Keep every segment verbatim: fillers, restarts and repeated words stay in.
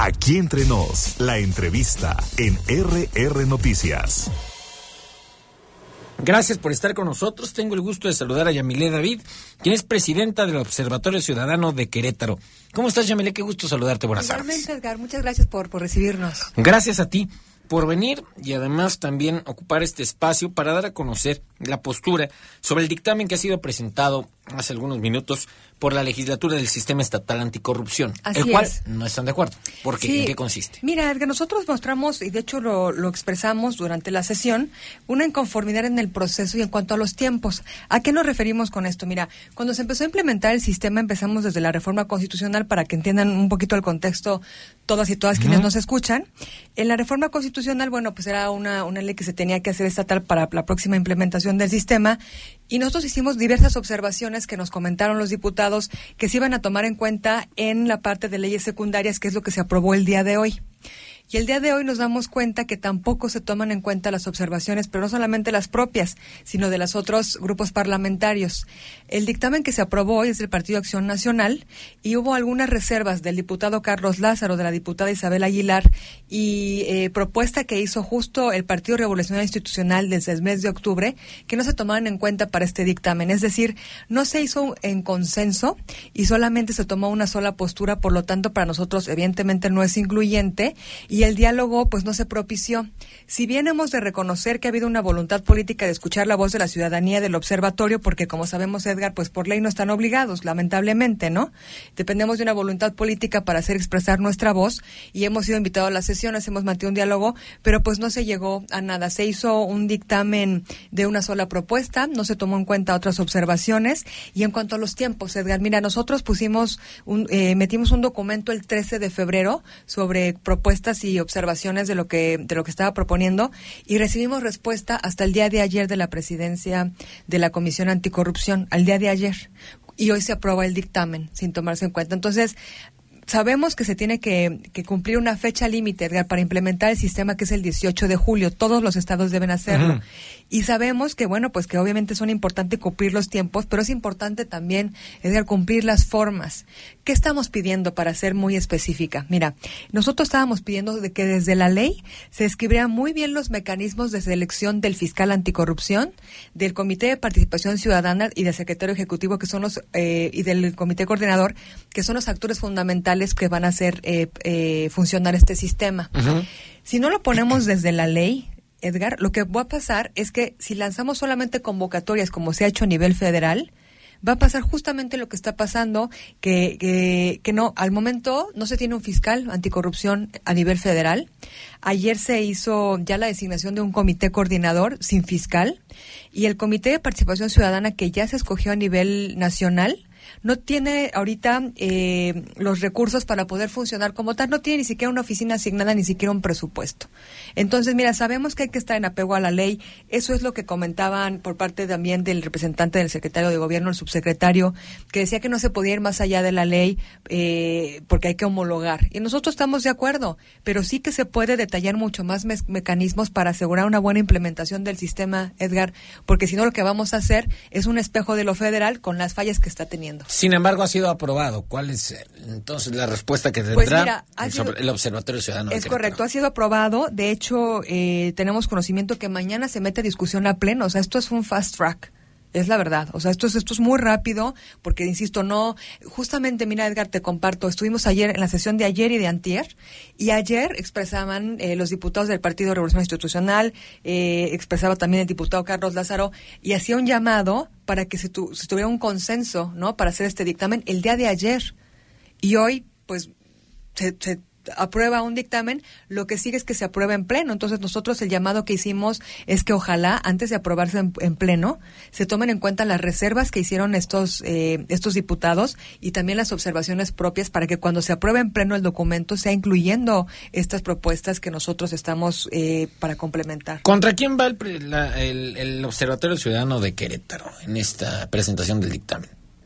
Aquí entre nos, la entrevista en R R Noticias. Gracias por estar con nosotros. Tengo el gusto de saludar a Yamile David, quien es presidenta del Observatorio Ciudadano de Querétaro. ¿Cómo estás, Yamile? Qué gusto saludarte. Buenas tardes. Igualmente, Edgar. Muchas gracias por, por recibirnos. Gracias a ti por venir y además también ocupar este espacio para dar a conocer la postura sobre el dictamen que ha sido presentado hace algunos minutos por la legislatura del Sistema Estatal Anticorrupción, Así el cual es. no están de acuerdo. ¿Por qué? Sí. ¿En qué consiste? Mira, Edgar, nosotros mostramos, y de hecho lo, lo expresamos durante la sesión, una inconformidad en el proceso y en cuanto a los tiempos. ¿A qué nos referimos con esto? Mira, cuando se empezó a implementar el sistema, empezamos desde la reforma constitucional para que entiendan un poquito el contexto todas y todas uh-huh. quienes nos escuchan. En la reforma constitucional, bueno, pues era una, una ley que se tenía que hacer estatal para la próxima implementación del sistema, y nosotros hicimos diversas observaciones que nos comentaron los diputados que se iban a tomar en cuenta en la parte de leyes secundarias, que es lo que se aprobó el día de hoy. Y el día de hoy nos damos cuenta que tampoco se toman en cuenta las observaciones, pero no solamente las propias, sino de los otros grupos parlamentarios. El dictamen que se aprobó hoy es del Partido Acción Nacional y hubo algunas reservas del diputado Carlos Lázaro, de la diputada Isabel Aguilar y eh, propuesta que hizo justo el Partido Revolucionario Institucional desde el mes de octubre, que no se tomaban en cuenta para este dictamen. Es decir, no se hizo en consenso y solamente se tomó una sola postura, por lo tanto para nosotros evidentemente no es incluyente. Y el diálogo pues no se propició. Si bien hemos de reconocer que ha habido una voluntad política de escuchar la voz de la ciudadanía del observatorio, porque como sabemos, Edgar, pues por ley no están obligados, lamentablemente, ¿no? Dependemos de una voluntad política para hacer expresar nuestra voz y hemos sido invitados a las sesiones, hemos mantenido un diálogo, pero pues no se llegó a nada. Se hizo un dictamen de una sola propuesta, no se tomó en cuenta otras observaciones. Y en cuanto a los tiempos, Edgar, mira, nosotros pusimos un, eh, metimos un documento el trece de febrero sobre propuestas y observaciones de lo que de lo que estaba proponiendo y recibimos respuesta hasta el día de ayer de la presidencia de la Comisión Anticorrupción, al día de ayer, y hoy se aprueba el dictamen sin tomarse en cuenta. Entonces, sabemos que se tiene que, que cumplir una fecha límite, Edgar, para implementar el sistema, que es el dieciocho de julio. Todos los estados deben hacerlo. Uh-huh. Y sabemos que, bueno, pues que obviamente son importantes cumplir los tiempos, pero es importante también, Edgar, cumplir las formas. ¿Qué estamos pidiendo, para ser muy específica? Mira, nosotros estábamos pidiendo de que desde la ley se escribieran muy bien los mecanismos de selección del fiscal anticorrupción, del Comité de Participación Ciudadana y del Secretario Ejecutivo, que son los, eh, y del Comité Coordinador, que son los actores fundamentales que van a hacer eh, eh, funcionar este sistema. Uh-huh. Si no lo ponemos desde la ley, Edgar, lo que va a pasar es que si lanzamos solamente convocatorias, como se ha hecho a nivel federal, va a pasar justamente lo que está pasando, que, que, que no, al momento no se tiene un fiscal anticorrupción a nivel federal. Ayer se hizo ya la designación de un comité coordinador sin fiscal, y el Comité de Participación Ciudadana, que ya se escogió a nivel nacional, no tiene ahorita eh, los recursos para poder funcionar como tal, no tiene ni siquiera una oficina asignada, ni siquiera un presupuesto. Entonces, mira, sabemos que hay que estar en apego a la ley. Eso es lo que comentaban por parte también del representante del secretario de Gobierno, el subsecretario, que decía que no se podía ir más allá de la ley eh, porque hay que homologar. Y nosotros estamos de acuerdo, pero sí que se puede detallar mucho más me- mecanismos para asegurar una buena implementación del sistema, Edgar, porque si no lo que vamos a hacer es un espejo de lo federal con las fallas que está teniendo. Sin embargo, ha sido aprobado. ¿Cuál es entonces la respuesta que tendrá pues mira, el, sido, el Observatorio Ciudadano de Es Querétaro? correcto, ha sido aprobado. De hecho, eh, tenemos conocimiento que mañana se mete a discusión a pleno. O sea, esto es un fast track. Es la verdad, o sea, esto es, esto es muy rápido, porque, insisto, no, justamente, mira, Edgar, te comparto, estuvimos ayer en la sesión de ayer y de antier, y ayer expresaban eh, los diputados del Partido Revolución Institucional, eh, expresaba también el diputado Carlos Lázaro, y hacía un llamado para que se, tu, se tuviera un consenso, ¿no?, para hacer este dictamen el día de ayer, y hoy, pues, se, se aprueba un dictamen, lo que sigue es que se aprueba en pleno. Entonces nosotros el llamado que hicimos es que ojalá antes de aprobarse en, en pleno se tomen en cuenta las reservas que hicieron estos eh, estos diputados y también las observaciones propias, para que cuando se apruebe en pleno el documento sea incluyendo estas propuestas que nosotros estamos eh, para complementar. ¿Contra quién va el, la, el, el Observatorio Ciudadano de Querétaro en esta presentación del dictamen?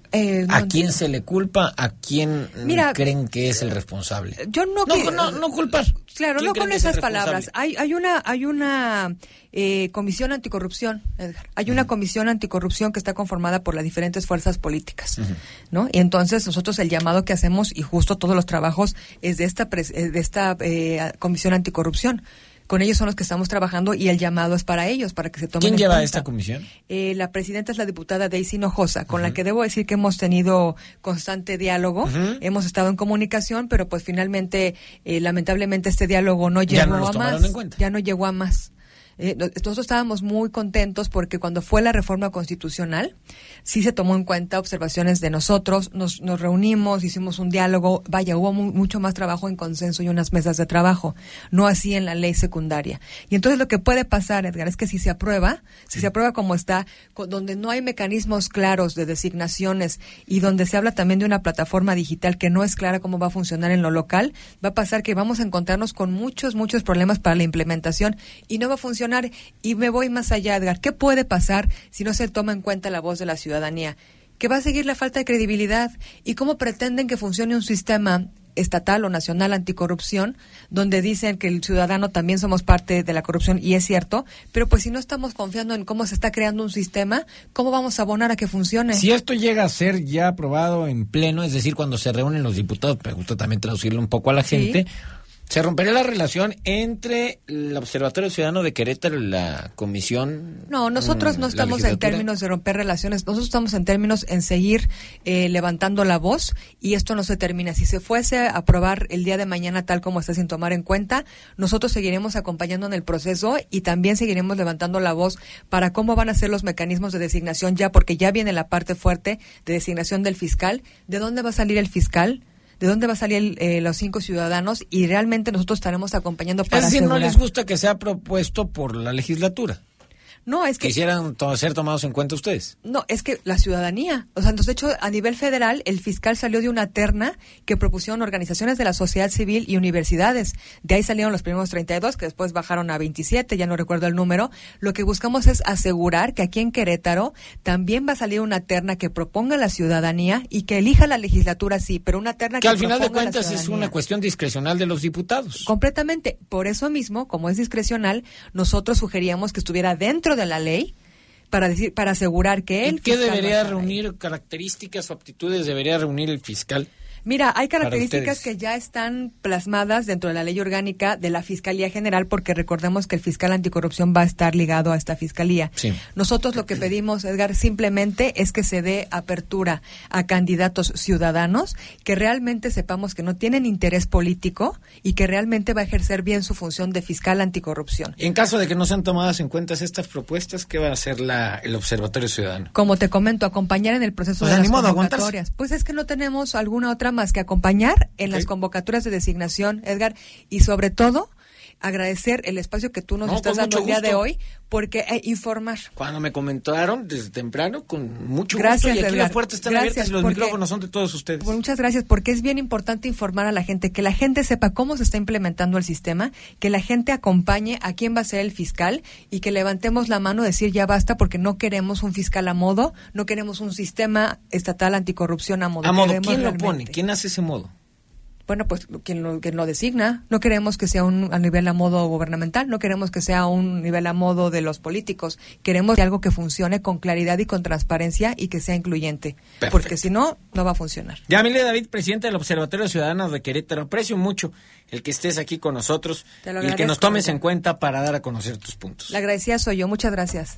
Eh, no, ¿A quién se le culpa? ¿A quién Mira, creen que es el responsable? Yo no... No, que, no, no culpar. Claro, no con esas palabras. Hay, hay una, hay una eh, comisión anticorrupción, Edgar. Hay uh-huh. una comisión anticorrupción que está conformada por las diferentes fuerzas políticas, uh-huh. ¿no? Y entonces nosotros el llamado que hacemos, y justo todos los trabajos, es de esta, de esta eh, comisión anticorrupción. Con ellos son los que estamos trabajando y el llamado es para ellos, para que se tomen ¿Quién en lleva cuenta. esta comisión? Eh, la presidenta es la diputada Daisy Hinojosa, con uh-huh. la que debo decir que hemos tenido constante diálogo, uh-huh. hemos estado en comunicación, pero pues finalmente, eh, lamentablemente este diálogo no llegó ya no los a tomaron más. En cuenta. Ya no llegó a más. Eh, nosotros estábamos muy contentos porque cuando fue la reforma constitucional, sí se tomó en cuenta observaciones de nosotros, nos, nos reunimos, hicimos un diálogo, vaya, hubo mu- mucho más trabajo en consenso y unas mesas de trabajo, no así en la ley secundaria. Y entonces lo que puede pasar, Edgar, es que si se aprueba, si sí. se aprueba como está, con, donde no hay mecanismos claros de designaciones y donde se habla también de una plataforma digital que no es clara cómo va a funcionar en lo local, va a pasar que vamos a encontrarnos con muchos, muchos problemas para la implementación y no va a funcionar. Y me voy más allá, Edgar. ¿Qué puede pasar si no se toma en cuenta la voz de la ciudadanía? Que va a seguir la falta de credibilidad. ¿Y cómo pretenden que funcione un sistema estatal o nacional anticorrupción, donde dicen que el ciudadano también somos parte de la corrupción, y es cierto, pero pues si no estamos confiando en cómo se está creando un sistema, ¿cómo vamos a abonar a que funcione? Si esto llega a ser ya aprobado en pleno, es decir, cuando se reúnen los diputados, me gusta también traducirlo un poco a la gente, ¿sí? Se rompería la relación entre el Observatorio Ciudadano de Querétaro y la Comisión. No, nosotros no estamos en términos de romper relaciones, nosotros estamos en términos en seguir eh, levantando la voz, y esto no se termina. Si se fuese a aprobar el día de mañana tal como está, sin tomar en cuenta, nosotros seguiremos acompañando en el proceso y también seguiremos levantando la voz para cómo van a ser los mecanismos de designación ya, porque ya viene la parte fuerte de designación del fiscal. ¿De dónde va a salir el fiscal? ¿De dónde va a salir eh, los cinco ciudadanos? Y realmente nosotros estaremos acompañando para Es decir, asegurar. no les gusta que sea propuesto por la legislatura. No, es que... ¿Quisieran to- ser tomados en cuenta ustedes? No, es que la ciudadanía. O sea, de hecho, a nivel federal, el fiscal salió de una terna que propusieron organizaciones de la sociedad civil y universidades. De ahí salieron los primeros treinta y dos, que después bajaron a veintisiete, ya no recuerdo el número. Lo que buscamos es asegurar que aquí en Querétaro también va a salir una terna que proponga la ciudadanía y que elija la legislatura, sí, pero una terna que, que al final de proponga cuentas es una cuestión discrecional de los diputados. Completamente. Por eso mismo, como es discrecional, nosotros sugeríamos que estuviera dentro de la ley para decir, para asegurar que él. ¿Qué debería reunir? ¿Características o aptitudes debería reunir el fiscal? Mira, hay características que ya están plasmadas dentro de la ley orgánica de la Fiscalía General, porque recordemos que el fiscal anticorrupción va a estar ligado a esta fiscalía. Sí. Nosotros lo que pedimos, Edgar, simplemente es que se dé apertura a candidatos ciudadanos que realmente sepamos que no tienen interés político y que realmente va a ejercer bien su función de fiscal anticorrupción. En caso de que no sean tomadas en cuenta estas propuestas, ¿qué va a hacer la, el Observatorio Ciudadano? Como te comento, acompañar en el proceso o de sea, las ni modo, convocatorias. Pues es que no tenemos alguna otra más que acompañar en okay. las convocatorias de designación, Edgar, y sobre todo agradecer el espacio que tú nos no, estás dando el día gusto. de hoy, porque eh, informar. Cuando me comentaron desde temprano, con mucho gracias, gusto, y aquí Edgar. las puertas están gracias, abiertas y los porque, micrófonos son de todos ustedes. Pues muchas gracias, porque es bien importante informar a la gente, que la gente sepa cómo se está implementando el sistema, que la gente acompañe a quién va a ser el fiscal y que levantemos la mano, decir ya basta, porque no queremos un fiscal a modo, no queremos un sistema estatal anticorrupción a modo. A modo, queremos ¿quién realmente. lo pone? ¿Quién hace ese modo? Bueno, pues quien lo, quien lo designa. No queremos que sea un a nivel a modo gubernamental, no queremos que sea un nivel a modo de los políticos. Queremos algo que funcione con claridad y con transparencia y que sea incluyente. Perfecto. Porque si no, no va a funcionar. Yamile David, presidente del Observatorio Ciudadano de Querétaro. Aprecio mucho el que estés aquí con nosotros y el que nos tomes en cuenta para dar a conocer tus puntos. La agradecida soy yo. Muchas gracias.